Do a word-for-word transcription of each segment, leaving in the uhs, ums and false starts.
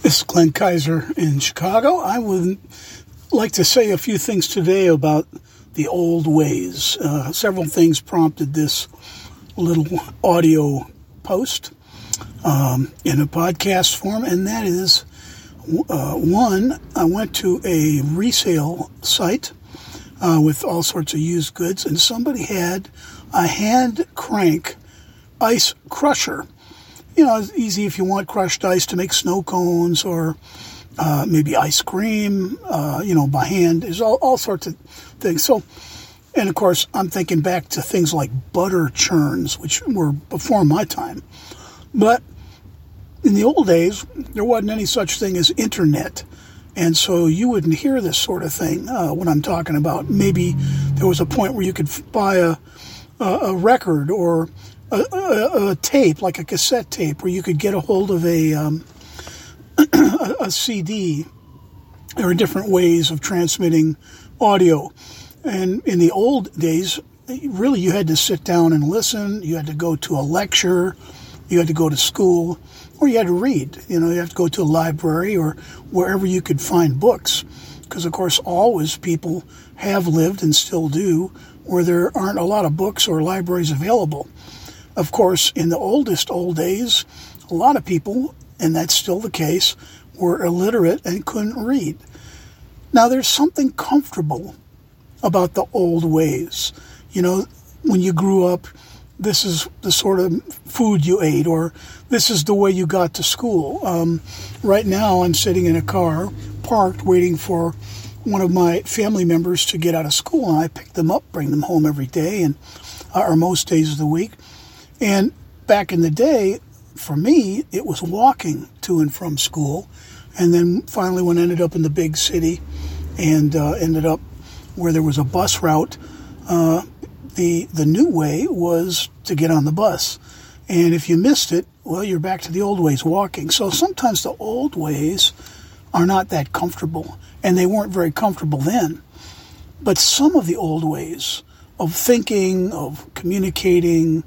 This is Glenn Kaiser in Chicago. I would like to say a few things today about the old ways. Uh, several things prompted this little audio post um, in a podcast form, and that is, uh, one, I went to a resale site uh, with all sorts of used goods, and somebody had a hand crank ice crusher. You know, it's easy if you want crushed ice to make snow cones or uh, maybe ice cream, uh, you know, by hand. There's all, all sorts of things. So, and of course, I'm thinking back to things like butter churns, which were before my time. But in the old days, there wasn't any such thing as internet. And so you wouldn't hear this sort of thing, uh, what I'm talking about. Maybe there was a point where you could buy a, a, a record or A, a, a tape, like a cassette tape, where you could get a hold of a, um, a, a C D. There are different ways of transmitting audio. And in the old days, really you had to sit down and listen. You had to go to a lecture. You had to go to school. Or you had to read. You know, you have to go to a library or wherever you could find books. Because, of course, always people have lived and still do where there aren't a lot of books or libraries available. Of course, in the oldest old days, a lot of people, and that's still the case, were illiterate and couldn't read. Now, there's something comfortable about the old ways. You know, when you grew up, this is the sort of food you ate, or this is the way you got to school. Um, right now, I'm sitting in a car, parked, waiting for one of my family members to get out of school, and I pick them up, bring them home every day, and uh, or most days of the week. And back in the day, for me, it was walking to and from school. And then finally, when I ended up in the big city and uh, ended up where there was a bus route, uh, the the new way was to get on the bus. And if you missed it, well, you're back to the old ways, walking. So sometimes the old ways are not that comfortable, and they weren't very comfortable then. But some of the old ways of thinking, of communicating,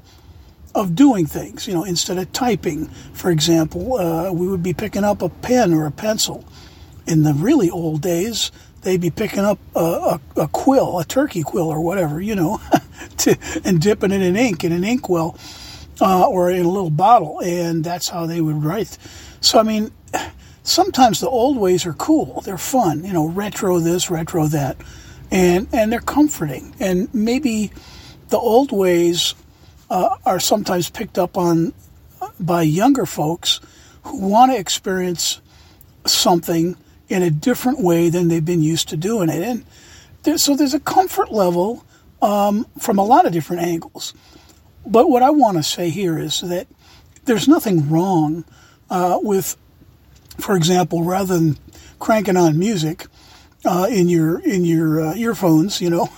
of doing things, you know, instead of typing, for example, uh, we would be picking up a pen or a pencil. In the really old days, they'd be picking up a, a, a quill, a turkey quill or whatever, you know, to, and dipping it in ink in an inkwell uh, or in a little bottle, and that's how they would write. So, I mean, sometimes the old ways are cool. They're fun, you know, retro this, retro that, and, and they're comforting. And maybe the old ways Uh, are sometimes picked up on by younger folks who want to experience something in a different way than they've been used to doing it. And there, so there's a comfort level um, from a lot of different angles. But what I want to say here is that there's nothing wrong uh, with, for example, rather than cranking on music uh, in your in your uh, earphones, you know,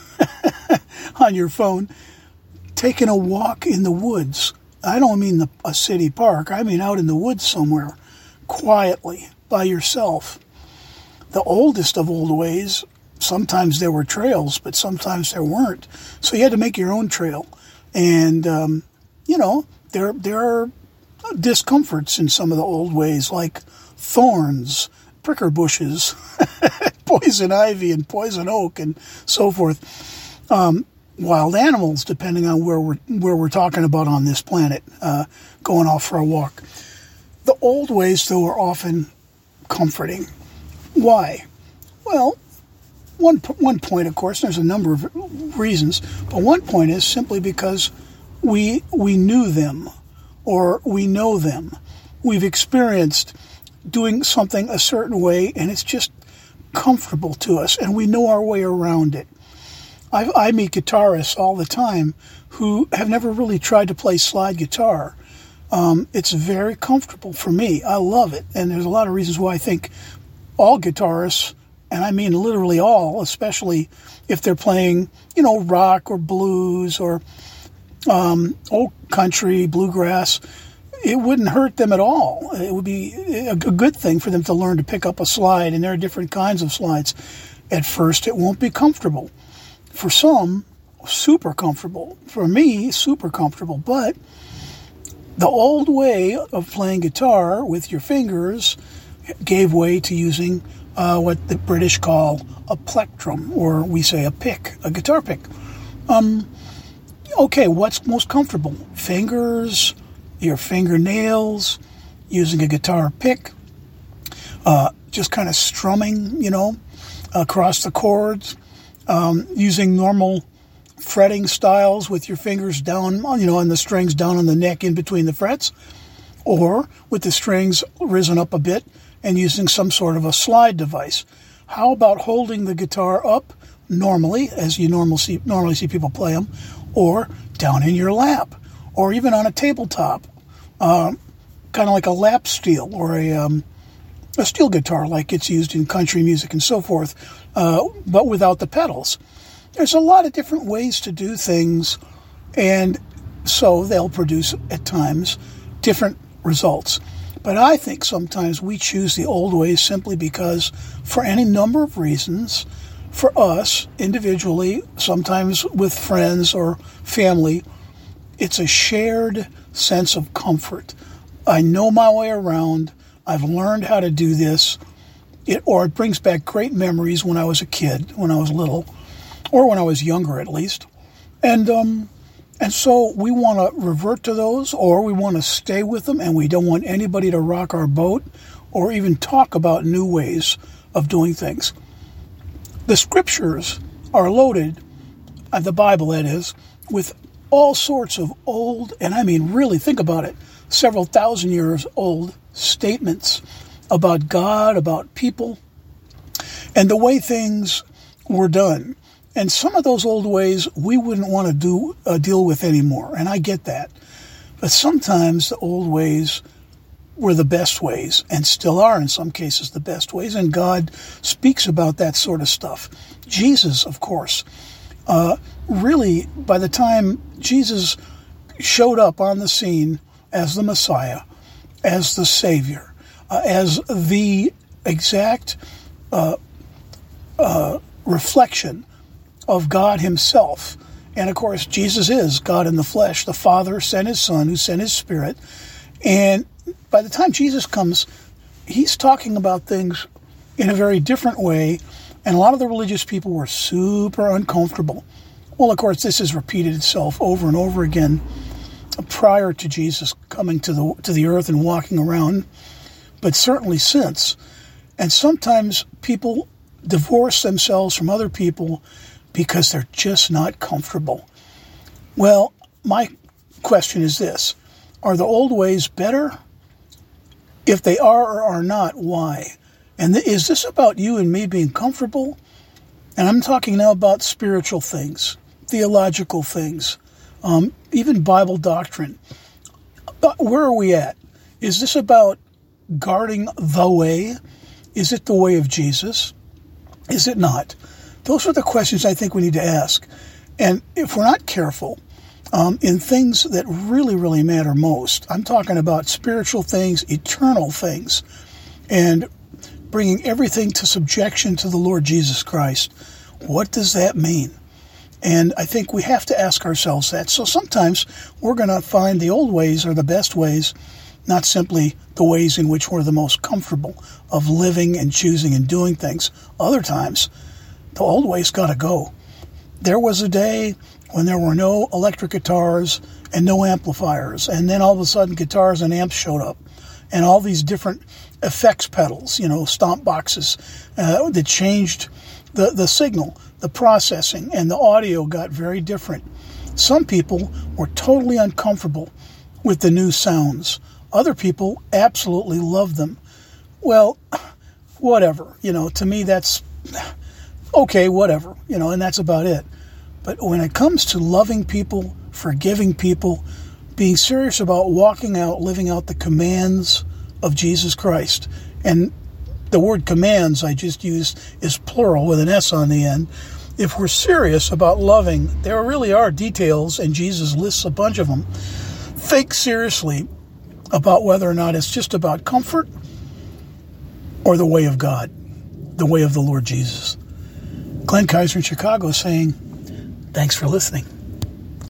on your phone, taking a walk in the woods. I don't mean the, a city park. I mean out in the woods somewhere, quietly, by yourself. The oldest of old ways, sometimes there were trails, but sometimes there weren't. So you had to make your own trail. And, um, you know, there there are discomforts in some of the old ways, like thorns, pricker bushes, poison ivy and poison oak, and so forth. Um, wild animals, depending on where we're where we're talking about on this planet, uh, going off for a walk. The old ways, though, are often comforting. Why? Well, one one point, of course, there's a number of reasons, but one point is simply because we we knew them, or we know them. We've experienced doing something a certain way, and it's just comfortable to us, and we know our way around it. I, I meet guitarists all the time who have never really tried to play slide guitar. Um, it's very comfortable for me. I love it. And there's a lot of reasons why I think all guitarists, and I mean literally all, especially if they're playing, you know, rock or blues or um, old country, bluegrass, it wouldn't hurt them at all. It would be a good thing for them to learn to pick up a slide, and there are different kinds of slides. At first, it won't be comfortable. For some, super comfortable. For me, super comfortable. But the old way of playing guitar with your fingers, gave way to using uh, what the British call a plectrum, or we say a pick, a guitar pick. Um, okay, what's most comfortable? Fingers, your fingernails, using a guitar pick, uh, just kind of strumming, you know, across the chords, um, using normal fretting styles with your fingers down, you know, on the strings down on the neck in between the frets, or with the strings risen up a bit and using some sort of a slide device. How about holding the guitar up normally, as you normally see, normally see people play them, or down in your lap, or even on a tabletop, um, kind of like a lap steel or a um, a steel guitar like it's used in country music and so forth, uh, but without the pedals. There's a lot of different ways to do things, and so they'll produce, at times, different results. But I think sometimes we choose the old ways simply because, for any number of reasons, for us, individually, sometimes with friends or family, it's a shared sense of comfort. I know my way around. I've learned how to do this. It, or it brings back great memories when I was a kid, when I was little, or when I was younger at least. And um, and so we want to revert to those, or we want to stay with them, and we don't want anybody to rock our boat or even talk about new ways of doing things. The scriptures are loaded, uh, the Bible that is, with all sorts of old, and I mean really, think about it, several thousand years old statements about God, about people, and the way things were done. And some of those old ways we wouldn't want to do uh, deal with anymore, and I get that. But sometimes the old ways were the best ways, and still are in some cases the best ways, and God speaks about that sort of stuff. Jesus, of course, uh, really, by the time Jesus showed up on the scene as the Messiah, as the Savior, uh, as the exact uh, uh, reflection of God himself. And of course, Jesus is God in the flesh. The Father sent his Son, who sent his Spirit. And by the time Jesus comes, he's talking about things in a very different way. And a lot of the religious people were super uncomfortable. Well, of course, this has repeated itself over and over again prior to Jesus coming to the to the earth and walking around, but certainly since. And sometimes people divorce themselves from other people because they're just not comfortable. Well, my question is this: are the old ways better? If they are or are not, why? And th- is this about you and me being comfortable? And I'm talking now about spiritual things, theological things, um, even Bible doctrine. But where are we at? Is this about guarding the way? Is it the way of Jesus? Is it not? Those are the questions I think we need to ask. And if we're not careful, um, in things that really, really matter most, I'm talking about spiritual things, eternal things, and bringing everything to subjection to the Lord Jesus Christ. What does that mean? And I think we have to ask ourselves that. So sometimes we're going to find the old ways are the best ways, not simply the ways in which we're the most comfortable of living and choosing and doing things. Other times, the old ways got to go. There was a day when there were no electric guitars and no amplifiers, and then all of a sudden guitars and amps showed up, and all these different effects pedals, you know, stomp boxes uh, that changed the, the signal, the processing, and the audio got very different. Some people were totally uncomfortable with the new sounds. Other people absolutely loved them. Well, whatever, you know, to me that's okay, whatever, you know, and that's about it. But when it comes to loving people, forgiving people, being serious about walking out, living out the commands of Jesus Christ, and the word commands I just used is plural with an S on the end. If we're serious about loving, there really are details, and Jesus lists a bunch of them. Think seriously about whether or not it's just about comfort or the way of God, the way of the Lord Jesus. Glenn Kaiser in Chicago saying, thanks for listening.